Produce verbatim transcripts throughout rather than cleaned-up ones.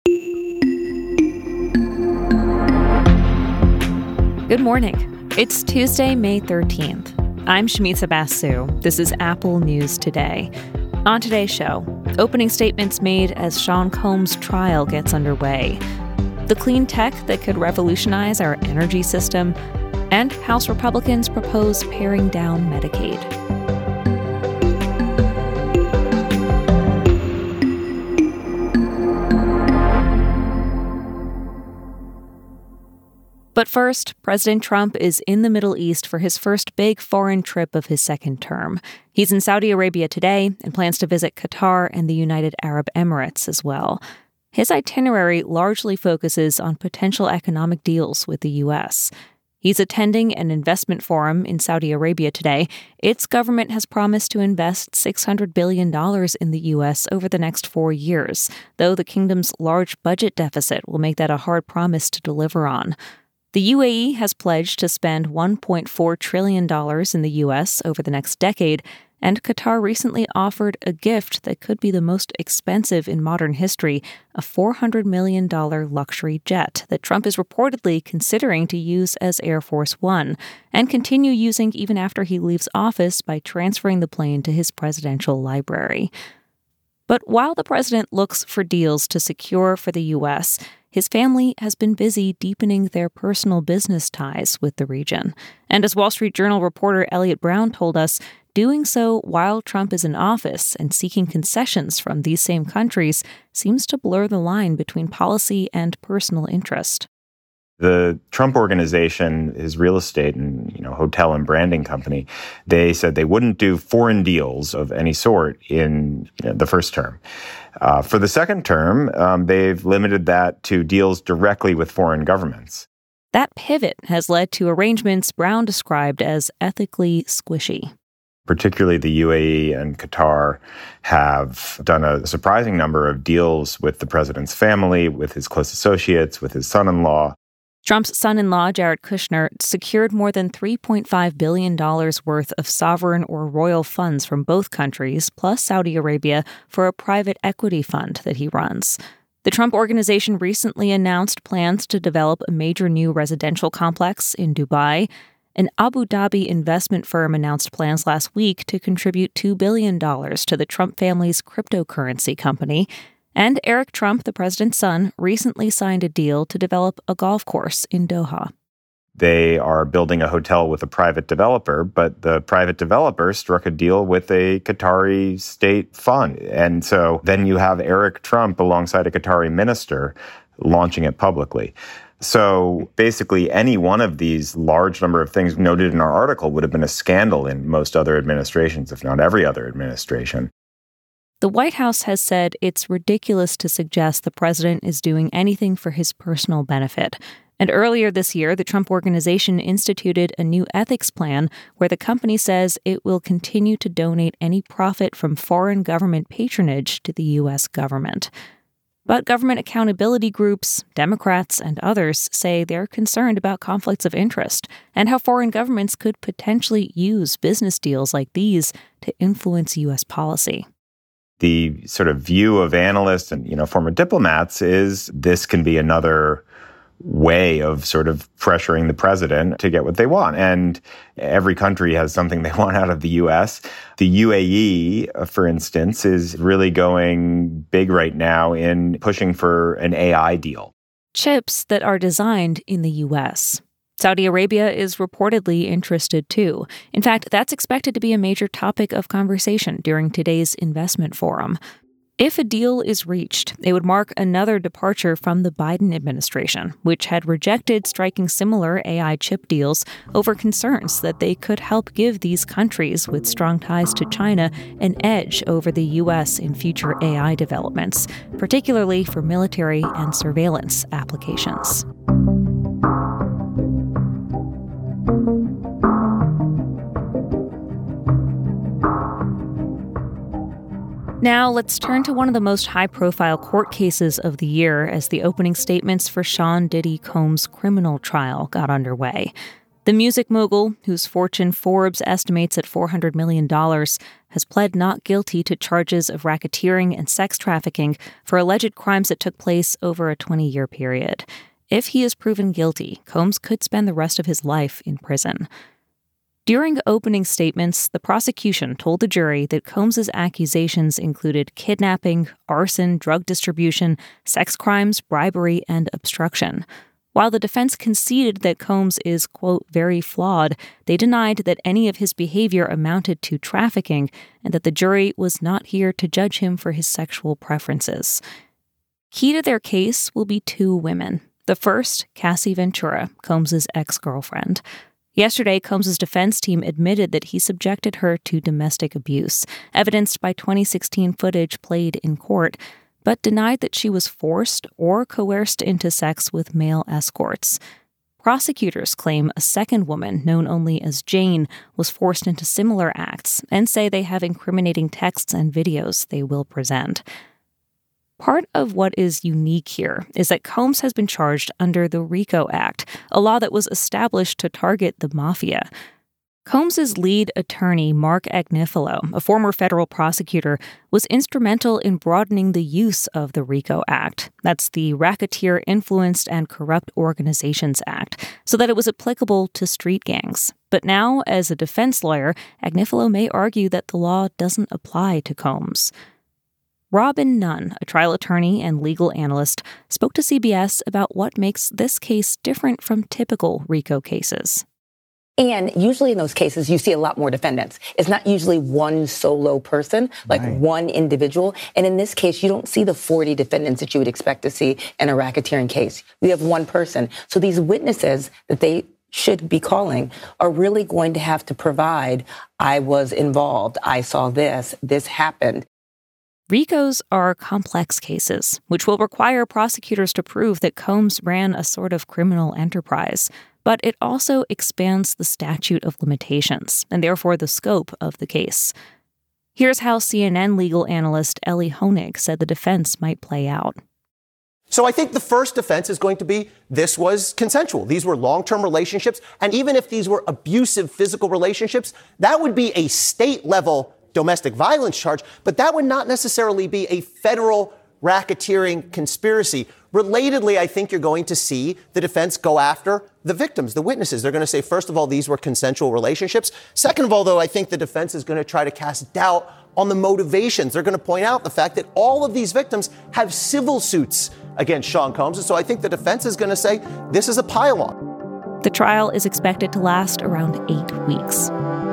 Good morning. It's Tuesday, May thirteenth. I'm Shamitha Basu. This is Apple News Today. On today's show, opening statements made as Sean Combs' trial gets underway, the clean tech that could revolutionize our energy system, and House Republicans propose paring down Medicaid. But first, President Trump is in the Middle East for his first big foreign trip of his second term. He's in Saudi Arabia today and plans to visit Qatar and the United Arab Emirates as well. His itinerary largely focuses on potential economic deals with the U S. He's attending an investment forum in Saudi Arabia today. Its government has promised to invest six hundred billion dollars in the U S over the next four years, though the kingdom's large budget deficit will make that a hard promise to deliver on. The U A E has pledged to spend one point four trillion dollars in the U S over the next decade, and Qatar recently offered a gift that could be the most expensive in modern history, a four hundred million dollars luxury jet that Trump is reportedly considering to use as Air Force One, and continue using even after he leaves office by transferring the plane to his presidential library. But while the president looks for deals to secure for the U S, his family has been busy deepening their personal business ties with the region. And as Wall Street Journal reporter Elliot Brown told us, doing so while Trump is in office and seeking concessions from these same countries seems to blur the line between policy and personal interest. The Trump Organization, his real estate and you know hotel and branding company, they said they wouldn't do foreign deals of any sort in you know, the first term. Uh, for the second term, um, they've limited that to deals directly with foreign governments. That pivot has led to arrangements Brown described as ethically squishy. Particularly the U A E and Qatar have done a surprising number of deals with the president's family, with his close associates, with his son-in-law. Trump's son-in-law, Jared Kushner, secured more than three point five billion dollars worth of sovereign or royal funds from both countries, plus Saudi Arabia, for a private equity fund that he runs. The Trump Organization recently announced plans to develop a major new residential complex in Dubai. An Abu Dhabi investment firm announced plans last week to contribute two billion dollars to the Trump family's cryptocurrency company. And Eric Trump, the president's son, recently signed a deal to develop a golf course in Doha. They are building a hotel with a private developer, but the private developer struck a deal with a Qatari state fund. And so then you have Eric Trump alongside a Qatari minister launching it publicly. So basically, any one of these large number of things noted in our article would have been a scandal in most other administrations, if not every other administration. The White House has said it's ridiculous to suggest the president is doing anything for his personal benefit. And earlier this year, the Trump Organization instituted a new ethics plan where the company says it will continue to donate any profit from foreign government patronage to the U S government. But government accountability groups, Democrats, and others say they're concerned about conflicts of interest and how foreign governments could potentially use business deals like these to influence U S policy. The sort of view of analysts and, you know, former diplomats is this can be another way of sort of pressuring the president to get what they want. And every country has something they want out of the U S. The U A E, for instance, is really going big right now in pushing for an A I deal. Chips that are designed in the U S. Saudi Arabia is reportedly interested too. In fact, that's expected to be a major topic of conversation during today's investment forum. If a deal is reached, it would mark another departure from the Biden administration, which had rejected striking similar A I chip deals over concerns that they could help give these countries with strong ties to China an edge over the U S in future A I developments, particularly for military and surveillance applications. Now, let's turn to one of the most high-profile court cases of the year as the opening statements for Sean Diddy Combs' criminal trial got underway. The music mogul, whose fortune Forbes estimates at four hundred million dollars, has pled not guilty to charges of racketeering and sex trafficking for alleged crimes that took place over a twenty-year period. If he is proven guilty, Combs could spend the rest of his life in prison. During opening statements, the prosecution told the jury that Combs's accusations included kidnapping, arson, drug distribution, sex crimes, bribery, and obstruction. While the defense conceded that Combs is, quote, very flawed, they denied that any of his behavior amounted to trafficking and that the jury was not here to judge him for his sexual preferences. Key to their case will be two women. The first, Cassie Ventura, Combs's ex-girlfriend. Yesterday, Combs's defense team admitted that he subjected her to domestic abuse, evidenced by twenty sixteen footage played in court, but denied that she was forced or coerced into sex with male escorts. Prosecutors claim a second woman, known only as Jane, was forced into similar acts and say they have incriminating texts and videos they will present. Part of what is unique here is that Combs has been charged under the RICO Act, a law that was established to target the mafia. Combs's lead attorney, Mark Agnifilo, a former federal prosecutor, was instrumental in broadening the use of the RICO Act. That's the Racketeer Influenced and Corrupt Organizations Act, so that it was applicable to street gangs. But now, as a defense lawyer, Agnifilo may argue that the law doesn't apply to Combs. Robin Nunn, a trial attorney and legal analyst, spoke to C B S about what makes this case different from typical RICO cases. And usually in those cases, you see a lot more defendants. It's not usually one solo person, like right. one individual. And in this case, you don't see the forty defendants that you would expect to see in a racketeering case. We have one person. So these witnesses that they should be calling are really going to have to provide, I was involved, I saw this, this happened. RICOs are complex cases, which will require prosecutors to prove that Combs ran a sort of criminal enterprise. But it also expands the statute of limitations, and therefore the scope of the case. Here's how C N N legal analyst Ellie Honig said the defense might play out. So I think the first defense is going to be this was consensual. These were long-term relationships. And even if these were abusive physical relationships, that would be a state-level domestic violence charge, but that would not necessarily be a federal racketeering conspiracy. Relatedly, I think you're going to see the defense go after the victims, the witnesses. They're going to say, first of all, these were consensual relationships. Second of all, though, I think the defense is going to try to cast doubt on the motivations. They're going to point out the fact that all of these victims have civil suits against Sean Combs. And so I think the defense is going to say this is a pile-on. The trial is expected to last around eight weeks.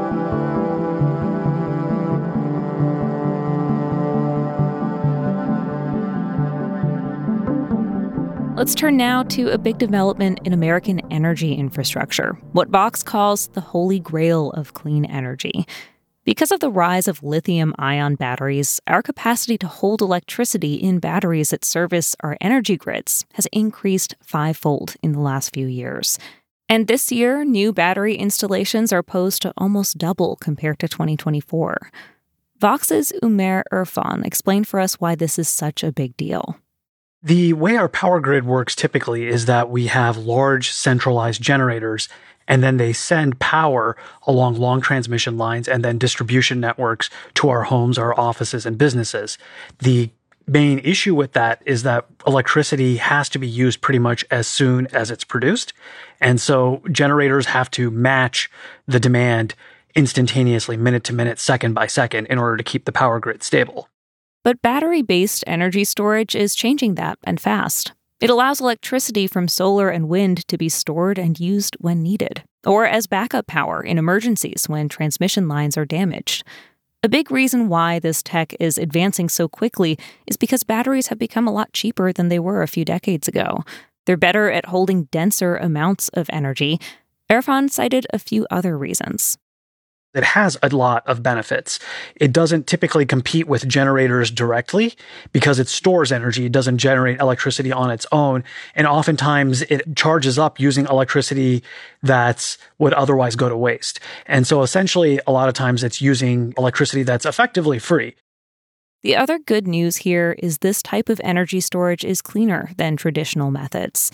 Let's turn now to a big development in American energy infrastructure, what Vox calls the holy grail of clean energy. Because of the rise of lithium-ion batteries, our capacity to hold electricity in batteries that service our energy grids has increased fivefold in the last few years. And this year, new battery installations are posed to almost double compared to twenty twenty-four. Vox's Umair Irfan explained for us why this is such a big deal. The way our power grid works typically is that we have large centralized generators, and then they send power along long transmission lines and then distribution networks to our homes, our offices, and businesses. The main issue with that is that electricity has to be used pretty much as soon as it's produced. And so generators have to match the demand instantaneously, minute to minute, second by second, in order to keep the power grid stable. But battery-based energy storage is changing that, and fast. It allows electricity from solar and wind to be stored and used when needed, or as backup power in emergencies when transmission lines are damaged. A big reason why this tech is advancing so quickly is because batteries have become a lot cheaper than they were a few decades ago. They're better at holding denser amounts of energy. Irfan cited a few other reasons. It has a lot of benefits. It doesn't typically compete with generators directly because it stores energy. It doesn't generate electricity on its own. And oftentimes it charges up using electricity that would otherwise go to waste. And so essentially, a lot of times it's using electricity that's effectively free. The other good news here is this type of energy storage is cleaner than traditional methods.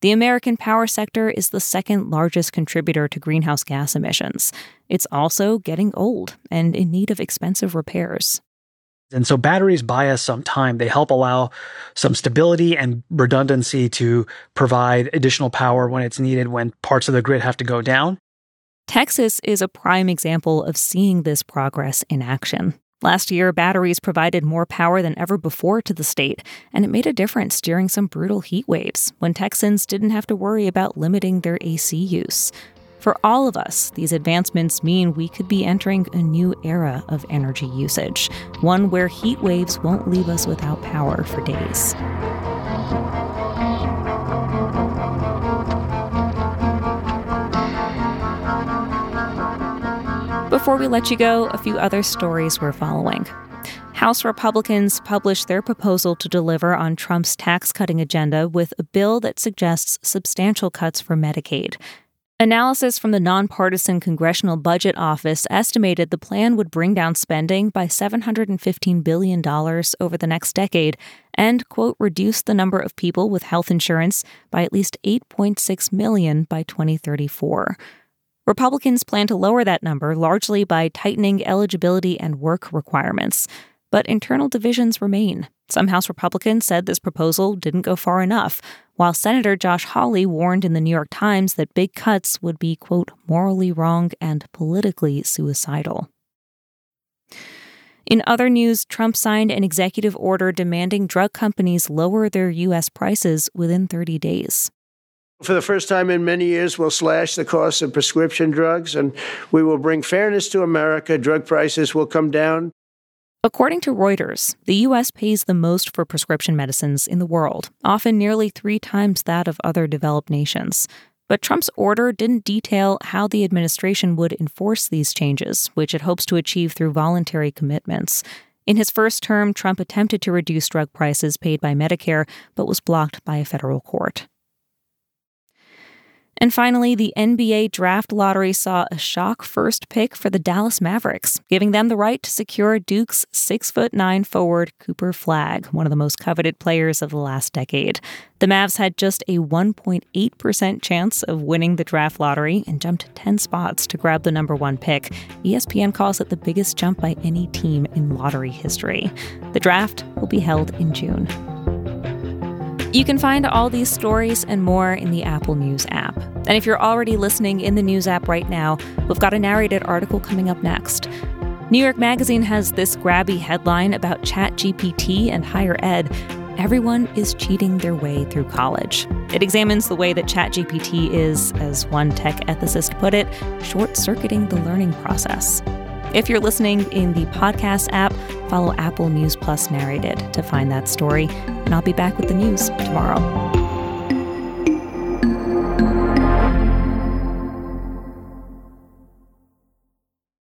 The American power sector is the second largest contributor to greenhouse gas emissions. It's also getting old and in need of expensive repairs. And so batteries buy us some time. They help allow some stability and redundancy to provide additional power when it's needed, when parts of the grid have to go down. Texas is a prime example of seeing this progress in action. Last year, batteries provided more power than ever before to the state, and it made a difference during some brutal heat waves when Texans didn't have to worry about limiting their A C use. For all of us, these advancements mean we could be entering a new era of energy usage, one where heat waves won't leave us without power for days. Before we let you go, a few other stories we're following. House Republicans published their proposal to deliver on Trump's tax-cutting agenda with a bill that suggests substantial cuts for Medicaid. Analysis from the nonpartisan Congressional Budget Office estimated the plan would bring down spending by seven hundred fifteen billion dollars over the next decade and, quote, reduce the number of people with health insurance by at least eight point six million by twenty thirty-four. Republicans plan to lower that number largely by tightening eligibility and work requirements. But internal divisions remain. Some House Republicans said this proposal didn't go far enough, while Senator Josh Hawley warned in the New York Times that big cuts would be, quote, morally wrong and politically suicidal. In other news, Trump signed an executive order demanding drug companies lower their U S prices within thirty days. For the first time in many years, we'll slash the cost of prescription drugs, and we will bring fairness to America. Drug prices will come down. According to Reuters, the U S pays the most for prescription medicines in the world, often nearly three times that of other developed nations. But Trump's order didn't detail how the administration would enforce these changes, which it hopes to achieve through voluntary commitments. In his first term, Trump attempted to reduce drug prices paid by Medicare, but was blocked by a federal court. And finally, the N B A draft lottery saw a shock first pick for the Dallas Mavericks, giving them the right to secure Duke's six foot nine forward Cooper Flagg, one of the most coveted players of the last decade. The Mavs had just a one point eight percent chance of winning the draft lottery and jumped ten spots to grab the number one pick. E S P N calls it the biggest jump by any team in lottery history. The draft will be held in June. You can find all these stories and more in the Apple News app. And if you're already listening in the News app right now, we've got a narrated article coming up next. New York Magazine has this grabby headline about ChatGPT and higher ed. Everyone is cheating their way through college. It examines the way that ChatGPT is, as one tech ethicist put it, short-circuiting the learning process. If you're listening in the podcast app, follow Apple News Plus Narrated to find that story. And I'll be back with the news tomorrow.